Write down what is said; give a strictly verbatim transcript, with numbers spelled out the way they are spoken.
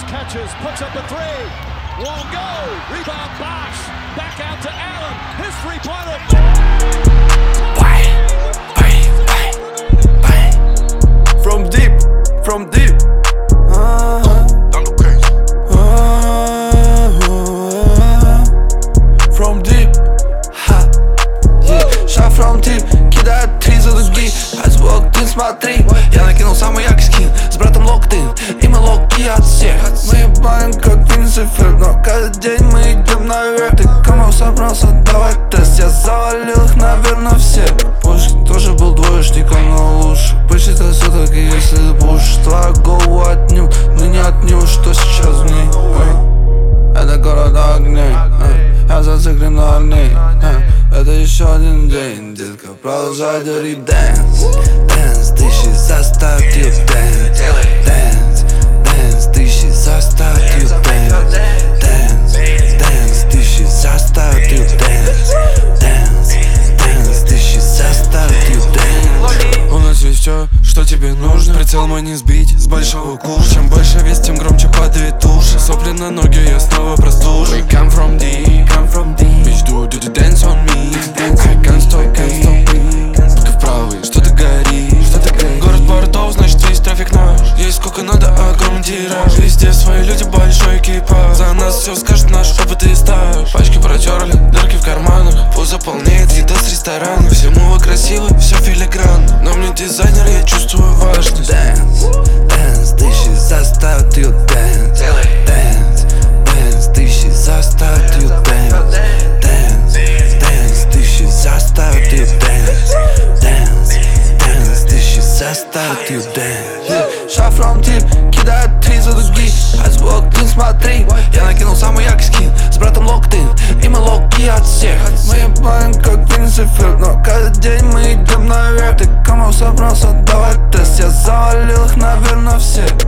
catches, puts up a three. Won't go. Rebound Bosh. Back out to Allen. His three-pointer. Bang, bang, bang, bang. From deep, from deep. Uh-huh. Uh-huh. From deep. Ha. Yeah. Shot from deep. Кидает три за дуги. Айсбок, ты смотри. Я накинул самый яркий скин. С братом локтин. И мы локи от всех. Мы ебаем как Винцифер. Но каждый день мы идем наверх. Ты кому собрался давать тест? Я завалил их, наверное, все. Пушкин тоже был двоечником, но лучше. Посчитай все-таки, если будешь. Твою голову отню, но не отню, что сейчас в ней. Это город огней. Я зациклен на ней. Это еще один день, детка, продолжай дарить дэнс. Дэнс, тысячи заставь ее дэнс. Дэнс, дэнс, тысячи заставь ее дэнс. Дэнс, дэнс, тысячи заставь ее дэнс. Дэнс, дэнс, тысячи заставь ее дэнс. У нас есть все, что тебе нужно. Прицел мой не сбить с большого курса. Чем больше вес, тем громче падает уши. Сопли на ноги, я снова простужен. We come from deep, come from deep. Bitch, do, do the dance on me. I can't stop, can't stop. Только вправо, что-то горит, что-то горит. Город портов, значит весь трафик наш. Есть сколько надо, огромный тираж. Везде свои люди, большой экипаж. За нас все скажет наш опыт и стаж. Пачки протерли, дырки в карманах. Пусть заполняет еда с ресторана. Всему вы красивы, все филигранно. Но мне дизайнер, я чувствую важность. Дэнс, дэнс, тысячи заставят ее дэнс. Дэнс, дэнс, тысячи заставят ее дэнс. Дэнс, дэнс, тысячи заставят ее дэнс. Дэнс, дэнс, тысячи заставят ее дэнс. Shot from deep, кидает три за дуги. Айсбок, ты смотри. Я накинул самый яркий скин. С братом локтин, и мы локи от всех. Мы ебаем как Винцифер. Но каждый день мы идем наверх. Ты кому собрался давать тест? Я завалил их, наверное, все.